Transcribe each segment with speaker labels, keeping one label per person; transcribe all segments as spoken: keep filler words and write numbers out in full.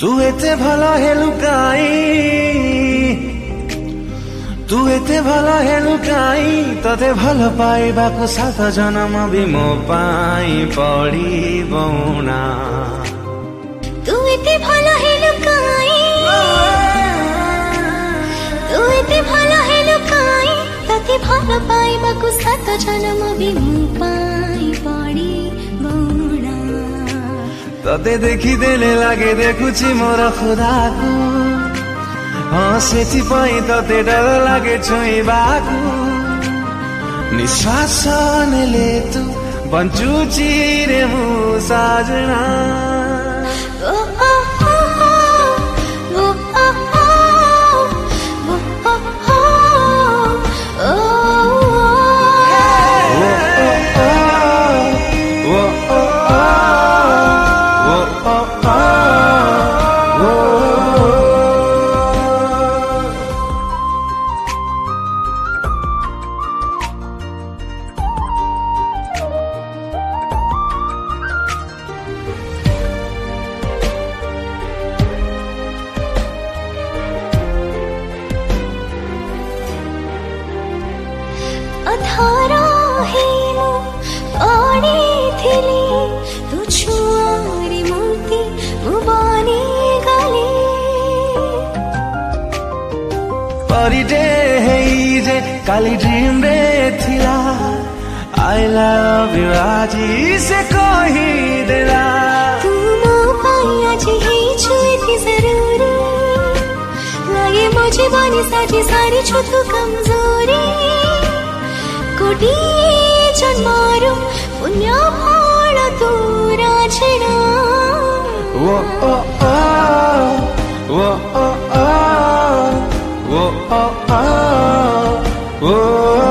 Speaker 1: तू एते भला हेलुकाई तू एते भला हेलुकाई तते भल पाइबाको सात जन्म भी मो पाई पडिबौना
Speaker 2: तू एते भला हेलुकाई तू एते भला हेलुकाई तते भल पाइबाको सात जन्म भी मो पाई पडिबौना
Speaker 1: तते देखिदेले लागे देखुछि मोर खुदाको हाँ सेथिपाई तते डर लागे छुइबाको निश्वास नेले तू बन्चुछि रे मु साजना
Speaker 2: ओ ओ ओ ओ अधारा है मो पानी थिली तू छुआरी मूर्ति मुबानी गली
Speaker 1: परिडे है जे काली ड्रीम रे थिला आई लव यू आजी से कही देला
Speaker 2: तू मो पाई आज ही छुए थी जरूरी लगे मुझे बानी साजी सारी छु तू कमजोरी कोटी जन्मारू पुण्य फल तू राजना
Speaker 1: वो ओ ओ वो ओ ओ वो ओ ओ वो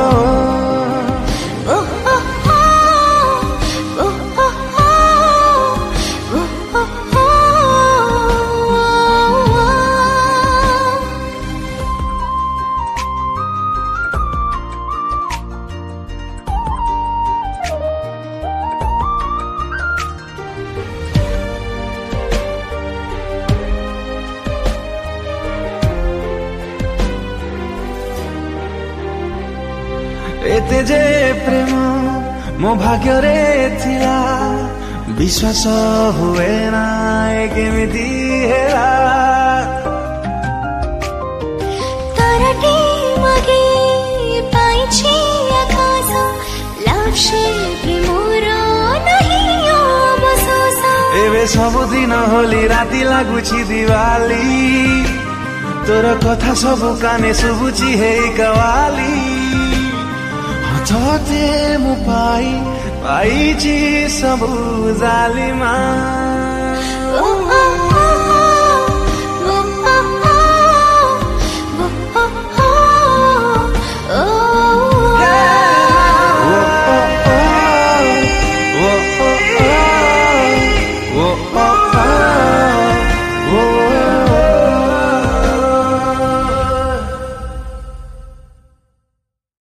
Speaker 1: एते जे प्रेम मो भाग्य रे थिला विश्वास हुए ना केमिति हेला
Speaker 2: तरटी मगे पाइछि आकाश लाक्षे प्रेमोर नहीं अवशोष
Speaker 1: एबे सब दिन होली राति लागुछि दिवाली तोर कथा सब काने सुबुछि हे कवाली तोते मु पाई पाइछि सब जालिमा
Speaker 2: ओ ओ